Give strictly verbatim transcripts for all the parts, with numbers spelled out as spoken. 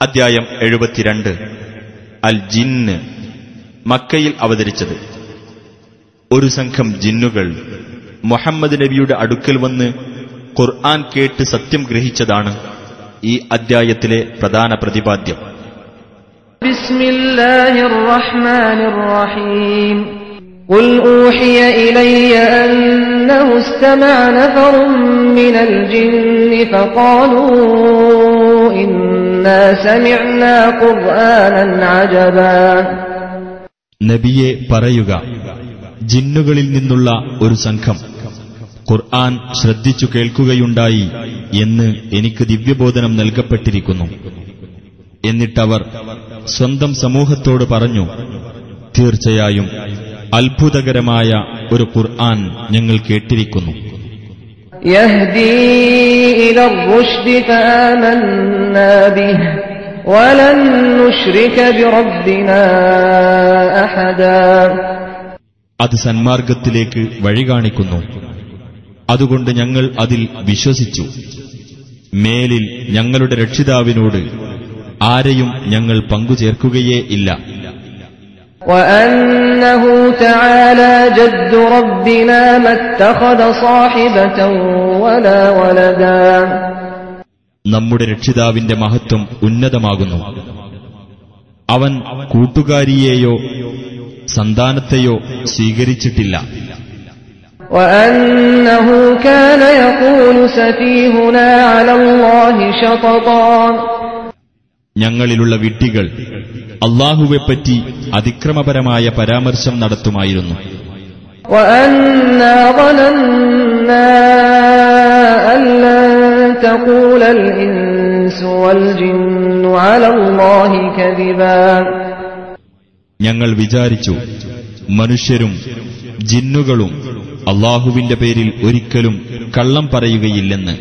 അദ്ധ്യായം എഴുപത്തിരണ്ട്. അൽ ജിന്ന്. മക്കയിൽ അവതരിച്ചത്. ഒരു സംഘം ജിന്നുകൾ മുഹമ്മദ് നബിയുടെ അടുക്കൽ വന്ന് ഖുർആൻ കേട്ട് സത്യം ഗ്രഹിച്ചതാണ് ഈ അദ്ധ്യായത്തിലെ പ്രധാന പ്രതിപാദ്യം. ബിസ്മില്ലാഹിർ റഹ്മാനിർ റഹീം. ഖുൽ ഊഹിയ ഇലയ്യ അന്നഹു ഇസ്തമഅ നഫറും മിനൽ ജിന്നി ഫഖാലൂ ഇന്നാ സമിഅനാ ഖുർആനൻ അജബാ. നബിയെ പറയുക, ജിന്നുകളിൽ നിന്നുള്ള ഒരു സംഘം ഖുർആൻ ശ്രദ്ധിച്ചു കേൾക്കുകയുണ്ടായി എന്ന് എനിക്ക് ദിവ്യബോധനം നൽകപ്പെട്ടിരിക്കുന്നു. എന്നിട്ടവർ സ്വന്തം സമൂഹത്തോട് പറഞ്ഞു, തീർച്ചയായും അത്ഭുതകരമായ ഒരു ഖുർആൻ ഞങ്ങൾ കേട്ടിരിക്കുന്നു. യഹ്ദീ ഇലർ റുശ്ദി ഫആമന്നാ ബിഹി വലൻ നുശ്രിക ബിറബ്ബിനാ അഹദാ. അത് സന്മാർഗത്തിലേക്ക് വഴി കാണിക്കുന്നു, അതുകൊണ്ട് ഞങ്ങൾ അതിൽ വിശ്വസിച്ചു. മേലിൽ ഞങ്ങളുടെ രക്ഷിതാവിനോട് ആരെയും ഞങ്ങൾ പങ്കുചേർക്കുകയേ ഇല്ല. വഅന്നഹു തആലാ ജദ്ദു റബ്ബിനാ മത്തഖദ സാഹിബതൻ വലാ വലദാ. നമ്മുടെ രക്ഷിതാവിന്റെ മഹത്വം ഉന്നതമാകുന്നു. അവൻ കൂട്ടുകാരിയെയോ സന്താനത്തെയോ സ്വീകരിച്ചിട്ടില്ല. വഅന്നഹു കാന യഖൂലു സഫീഹുനാ അലല്ലാഹി ശതതാ. ഞങ്ങളിലുള്ള വിഡ്ഢികൾ അല്ലാഹുവെപ്പറ്റി അതിക്രമപരമായ പരാമർശം നടത്തുമായിരുന്നു. വഅന്നാ ളനന്നാ അല്ലൻ തഖൂലൽ ഇൻസു വൽ ജിന്നു അലല്ലാഹി കദിബാ. ഞങ്ങൾ വിചാരിച്ചു, മനുഷ്യരും ജിന്നുകളും അല്ലാഹുവിന്റെ പേരിൽ ഒരിക്കലും കള്ളം പറയുകയില്ലെന്ന്.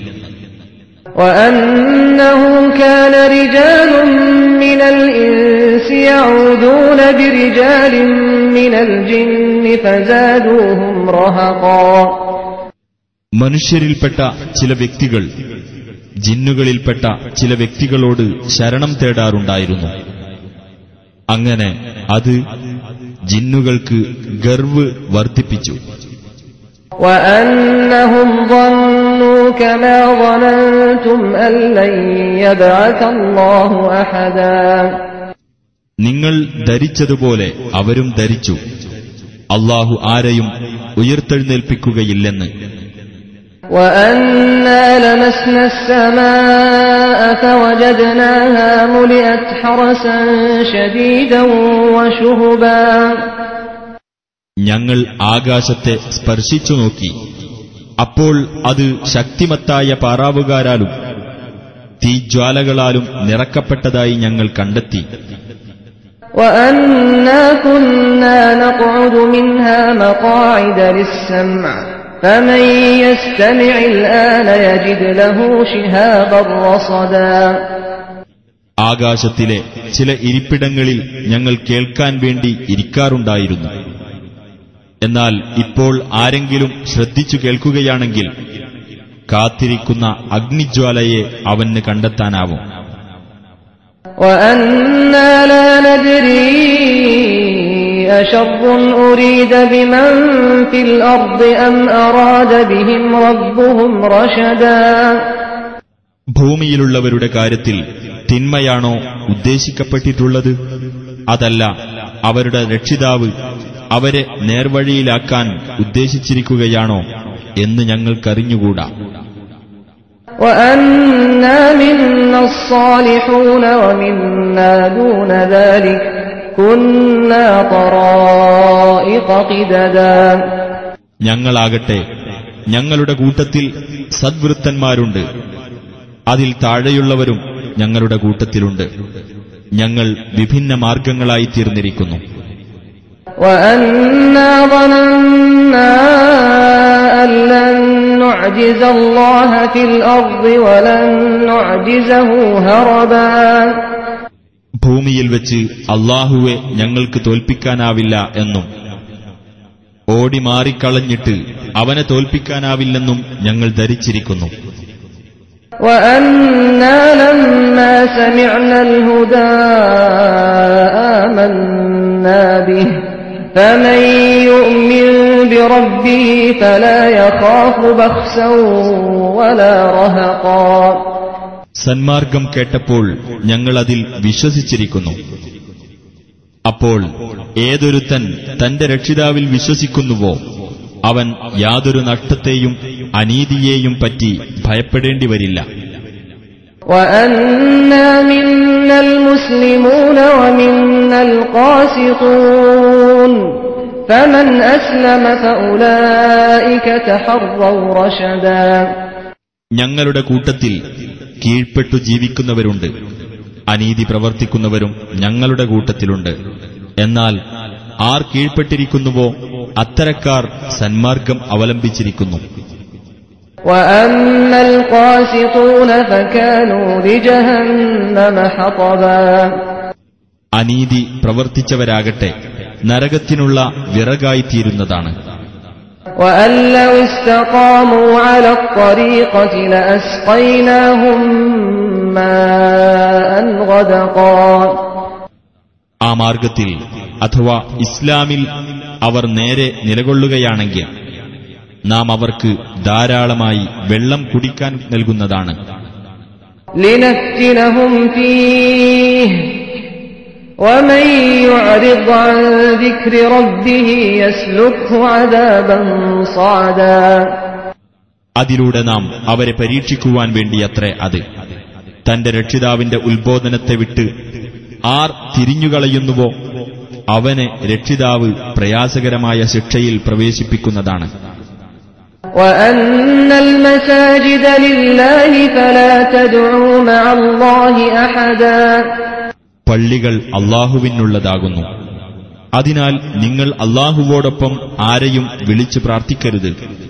വഅന്നഹു കാന റിജാലുൻ മിനൽ ഇൻസി യഊദൂന ബിറിജാലിൻ മിനൽ ജിന്നി ഫസാദൂഹും റഹഖാ. മനുഷ്യരിൽപ്പെട്ട ചില വ്യക്തികൾ ജിന്നുകളിൽപ്പെട്ട ചില വ്യക്തികളോട് ശരണം തേടാറുണ്ടായിരുന്നു. അങ്ങനെ അത് ജിന്നുകൾക്ക് ഗർവ് വർദ്ധിപ്പിച്ചു. وأنهم ظنوا كما ظننتم أن لن يبعث الله أحدا. നിങ്ങൾ ധരിച്ചതുപോലെ അവരും ധരിച്ചു, അല്ലാഹു ആരെയും ഉയർത്തെഴുന്നേൽപ്പിക്കുകയില്ലെന്ന്. وأنا لمسنا السماء فوجدناها ملئت حرسا شديدا وشهبا. ഞങ്ങൾ ആകാശത്തെ സ്പർശിച്ചു നോക്കി, അപ്പോൾ അത് ശക്തിമത്തായ പാറാവുകാരാലും തീജ്വാലകളാലും നിറക്കപ്പെട്ടതായി ഞങ്ങൾ കണ്ടെത്തി. وأنا كنا نقعد منها مقاعد للسمع فمن يستمع الآن يجد له شهابا رصدا. ആകാശത്തിലെ ചില ഇരിപ്പിടങ്ങളിൽ ഞങ്ങൾ കേൾക്കാൻ വേണ്ടി ഇരിക്കാറുണ്ടായിരുന്നു. എന്നാൽ ഇപ്പോൾ ആരെങ്കിലും ശ്രദ്ധിച്ചു കേൾക്കുകയാണെങ്കിൽ കാത്തിരിക്കുന്ന അഗ്നിജ്വാലയെ അവന് കണ്ടെത്താനാവും. وَأَنَّا لَا نَدْرِي أَشَرٌّ أُرِيدَ بِمَن فِي الْأَرْضِ أَمْ أَرَادَ بِهِمْ رَبُّهُمْ رَشَدًا. ഭൂമിയിലുള്ളവരുടെ കാര്യത്തിൽ തിന്മയാണോ ഉദ്ദേശിക്കപ്പെട്ടിട്ടുള്ളത്, അതല്ല അവരുടെ രക്ഷിതാവ് അവരെ നേർവഴിയിലാക്കാൻ ഉദ്ദേശിച്ചിരിക്കുകയാണോ എന്ന് ഞങ്ങൾക്കറിഞ്ഞുകൂടാ. وَأَنَّا مِنَّا الصَّالِحُونَ وَمِنَّا دُونَ ذَلِكَ كُنَّا طَرَائِقَ قِدَدًا. ഞങ്ങളാകട്ടെ ഞങ്ങളുടെ കൂട്ടത്തിൽ സദ്വൃത്തന്മാരുണ്ട്, അതിൽ താഴെയുള്ളവരും ഞങ്ങളുടെ കൂട്ടത്തിലുണ്ട്. ഞങ്ങൾ വിഭിന്ന മാർഗങ്ങളായി തീർന്നിരിക്കുന്നു. وَأَنَّا ظَنَنَّا أَن لَّن نُّعْجِزَ اللَّهَ فِي الْأَرْضِ وَلَن نُّعْجِزَهُ هَرَبًا. ഭൂമിയിൽ വെച്ച് അല്ലാഹുവെ ഞങ്ങൾക്ക് തോൽപ്പിക്കാനാവില്ല എന്നും ഓടി മാറിക്കളഞ്ഞിട്ട് അവനെ തോൽപ്പിക്കാനാവില്ലെന്നും ഞങ്ങൾ ധരിച്ചിരിക്കുന്നു. وَأَنَّا لَمَّا سَمِعْنَا الْهُدَىٰ آمَنَّا بِهِ فَمَن يُؤْمِن بِرَبِّهِ فَلَا يَخَافُ بَخْسًا وَلَا رَهَقًا. സന്മാർഗം കേട്ടപ്പോൾ ഞങ്ങൾ അതിൽ വിശ്വസിച്ചിരിക്കുന്നു. അപ്പോൾ ഏതൊരുത്തൻ തന്റെ രക്ഷിതാവിൽ വിശ്വസിക്കുന്നുവോ അവൻ യാതൊരു നഷ്ടത്തെയും അനീതിയെയും പറ്റി ഭയപ്പെടേണ്ടി വരില്ല. وَأَنَّا مِنَّا الْمُسْلِمُونَ وَمِنَّا الْقَاسِطُونَ فَمَنْ أَسْلَمَ فَأُولَئِكَ تَحَرَّوْا رَشَدًا. ഞങ്ങളുടെ കൂട്ടത്തിൽ കീഴ്പ്പെട്ടു ജീവിക്കുന്നവരുണ്ട്, അനീതി പ്രവർത്തിക്കുന്നവരും ഞങ്ങളുടെ കൂട്ടത്തിലുണ്ട്. എന്നാൽ ആർ കീഴ്പ്പെട്ടിരിക്കുന്നുവോ അത്തരക്കാർ സന്മാർഗം അവലംബിച്ചിരിക്കുന്നു. وَأَمَّا الْقَاسِطُونَ فَكَانُوا لِجَهَنَّمَ حَطَبًا. അനീതി പ്രവർത്തിച്ചവരാകട്ടെ നരകത്തിനുള്ള വിറകായിത്തീരുന്നതാണ്. وَأَن لَّوِ اسْتَقَامُوا عَلَى الطَّرِيقَةِ لَأَسْقَيْنَاهُم مَّاءً غَدَقًا. ആ മാർഗത്തിൽ അഥവാ ഇസ്ലാമിൽ അവർ നേരെ നിലകൊള്ളുകയാണെങ്കിൽ നാം അവർക്ക് ധാരാളമായി വെള്ളം കുടിക്കാൻ നൽകുന്നതാണ്. لِنَفْتِنَهُمْ فِيهِ وَمَن يُعْرِضْ عَن ذِكْرِ رَبِّهِ يَسْلُكْهُ عَذَابًا صَعَدًا. അതിലൂടെ നാം അവരെ പരീക്ഷിക്കുവാൻ വേണ്ടിയത്രേ അത്. തന്റെ രക്ഷിതാവിന്റെ ഉത്ബോധനത്തെ വിട്ട് ആർ തിരിഞ്ഞുകളയുന്നുവോ അവനെ രക്ഷിതാവ് പ്രയാസകരമായ ശിക്ഷയിൽ പ്രവേശിപ്പിക്കുന്നതാണ്. وَأَنَّ الْمَسَاجِدَ لِلَّهِ فَلَا تَدْعُوا مَعَ اللَّهِ أَحَدًا. പള്ളികൾ അല്ലാഹുവിനുള്ളതാകുന്നു. അതിനാൽ നിങ്ങൾ അല്ലാഹുവോടൊപ്പം ആരെയും വിളിച്ചു പ്രാർത്ഥിക്കരുത്.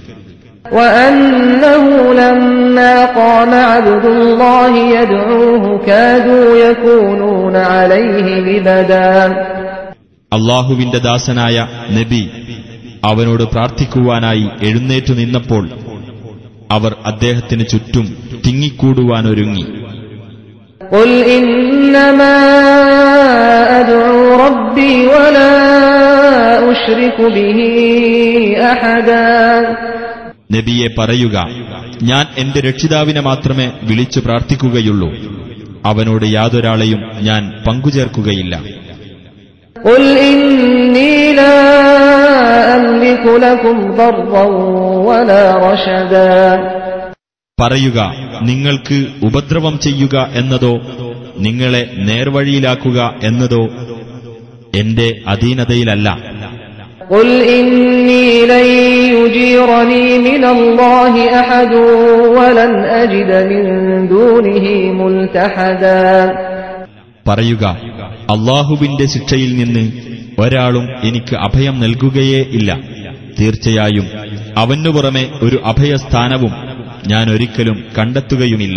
وَأَنَّهُ لَمَّا قَامَ عَبْدُ اللَّهِ يَدْعُوهُ كَادُوا يَكُونُونَ عَلَيْهِ لِبَدًا. അല്ലാഹുവിന്റെ ദാസനായ നബി അവനോട് പ്രാർത്ഥിക്കുവാനായി എഴുന്നേറ്റു നിന്നപ്പോൾ അവർ അദ്ദേഹത്തിന് ചുറ്റും തിങ്ങിക്കൂടുവാനൊരുങ്ങി. قُلْ إِنَّمَا أَدْعُو رَبِّي وَلَا أُشْرِكُ بِهِ أَحَدًا. നബിയെ പറയുക, ഞാൻ എന്റെ രക്ഷിതാവിനെ മാത്രമേ വിളിച്ചു പ്രാർത്ഥിക്കുകയുള്ളൂ, അവനോട് യാതൊരാളെയും ഞാൻ പങ്കുചേർക്കുകയില്ല. قُلْ إِنِّي لَا أَمْلِكُ لَكُمْ ضَرًّا وَلَا رَشَدًا. പറയുക, നിങ്ങൾക്ക് ഉപദ്രവം ചെയ്യുക എന്നതോ നിങ്ങളെ നേർവഴിയിലാക്കുക എന്നതോ എന്റെ അധീനതയിലല്ല. قُلْ إِنِّي لَن يُجِيرَنِي مِنَ اللَّهِ أَحَدٌ وَلَنْ أَجِدَ مِن دُونِهِ مُلْتَحَدًا. പറയുക, അല്ലാഹുവിന്റെ ശിക്ഷയിൽ നിന്ന് ഒരാളും എനിക്ക് അഭയം നൽകുകയേ ഇല്ല. തീർച്ചയായും അവനു പുറമെ ഒരു അഭയസ്ഥാനവും ഞാൻ ഒരിക്കലും കണ്ടെത്തുകയുമില്ല.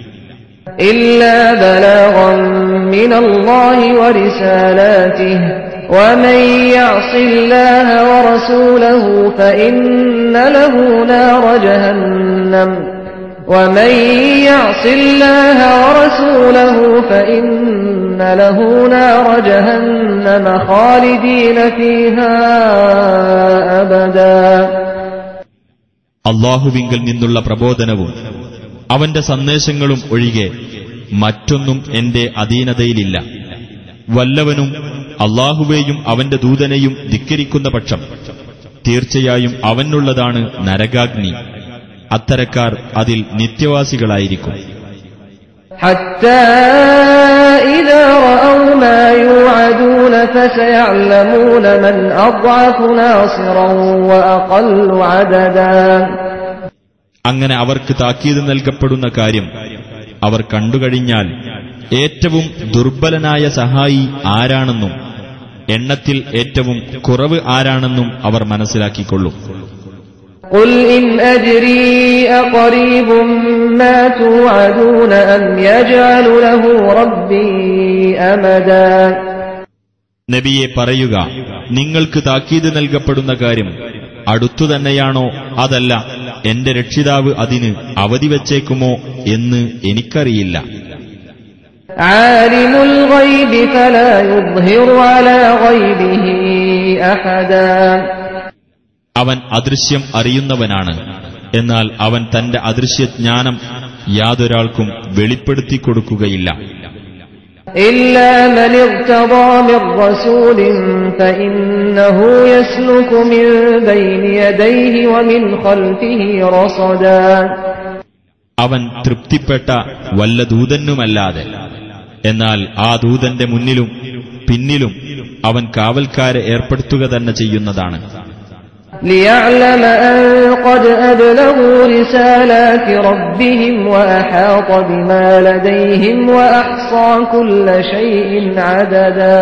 إِلَّا بَلَاغًا مِّنَ اللَّهِ وَرِسَالَاتِهِ وَمَن يَعْصِ اللَّهَ وَرَسُولَهُ فَإِنَّ لَهُ نَارَ جَهَنَّمَ وَمَن يَعْصِ اللَّهَ وَرَسُولَهُ فَإِنَّ لَهُ نَارَ جَهَنَّمَ خَالِدِينَ فِيهَا أَبَدًا. അല്ലാഹുവിങ്കൽ നിന്നുള്ള പ്രബോധനവും അവന്റെ സന്ദേശങ്ങളും ഒഴികെ മറ്റൊന്നും എന്റെ അധീനതയിലില്ല. വല്ലവനും അല്ലാഹുവേയും അവന്റെ ദൂതനെയും ധിക്കരിക്കുന്ന പക്ഷം തീർച്ചയായും അവനുള്ളതാണ് നരകാഗ്നി. അത്തരക്കാർ അതിൽ നിത്യവാസികളായിരിക്കും. حَتَّى إِذَا رَأَوْا مَا يُوعَدُونَ فَسَيَعْلَمُونَ مَنْ أَضْعَفُ نَاصِرًا وَأَقَلُّ عَدَدًا. അങ്ങനെ അവർക്ക് താക്കീത് നൽകപ്പെടുന്ന കാര്യം അവർ കണ്ടുകഴിഞ്ഞാൽ ഏറ്റവും ദുർബലനായ സഹായി ആരാണെന്നും എണ്ണത്തിൽ ഏറ്റവും കുറവ് ആരാണെന്നും അവർ മനസ്സിലാക്കിക്കൊള്ളും. قُلْ إِنْ أَدْرِي أَقَرِيبٌ مَّا تُوعَدُونَ أَمْ يَجْعَلُ لَهُ رَبِّي أَمَدًا. നബിയെ പറയുക, നിങ്ങൾക്ക് താക്കീത് നൽകപ്പെടുന്ന കാര്യം അടുത്തുതന്നെയാണോ അതല്ല എന്റെ രക്ഷിതാവ് അതിന് അവധി വച്ചേക്കുമോ എന്ന് എനിക്കറിയില്ല. ആലിമുൽ ഗൈബി ഫലാ യുദ്ഹിറു അലാ ഗൈബിഹി അഹദാ. അവൻ അദൃശ്യം അറിയുന്നവനാണ്, എന്നാൽ അവൻ തന്റെ അദൃശ്യജ്ഞാനം യാതൊരാൾക്കും വെളിപ്പെടുത്തി കൊടുക്കുകയില്ല. ഇല്ലാ മൻ ഇർതദാ മിർ റസൂലിൻ ഫഇന്നഹു യസ്ലുകു മിൻ ബൈനി യദൈഹി വമിൻ ഖൽഫിഹി റസദാ. അവൻ തൃപ്തിപ്പെട്ട വല്ല ദൂതനുമല്ലാതെ, എന്നാൽ ആ ദൂതന്റെ മുന്നിലും പിന്നിലും അവൻ കാവൽക്കാരെ ഏർപ്പെടുത്തുക തന്നെ ചെയ്യുന്നതാണ്. لِيَعْلَمَ أَنْ قَدْ أَبْلَغُوا رِسَالَاتِ رَبِّهِمْ وَأَحَاطَ بِمَا لَدَيْهِمْ وَأَحْصَى كُلَّ شَيْءٍ عَدَدًا.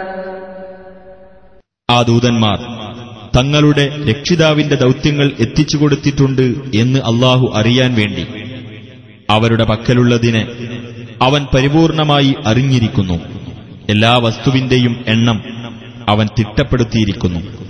ആ ദൂതന്മാർ തങ്ങളുടെ രക്ഷിതാവിന്റെ ദൗത്യങ്ങൾ എത്തിച്ചുകൊടുത്തിട്ടുണ്ട് എന്ന് അല്ലാഹു അറിയാൻ വേണ്ടി അവരുടെ പക്കലുള്ളതിനെ അവൻ പരിപൂർണമായി അറിഞ്ഞിരിക്കുന്നു. എല്ലാ വസ്തുവിന്റെയും എണ്ണം അവൻ തിട്ടപ്പെടുത്തിയിരിക്കുന്നു.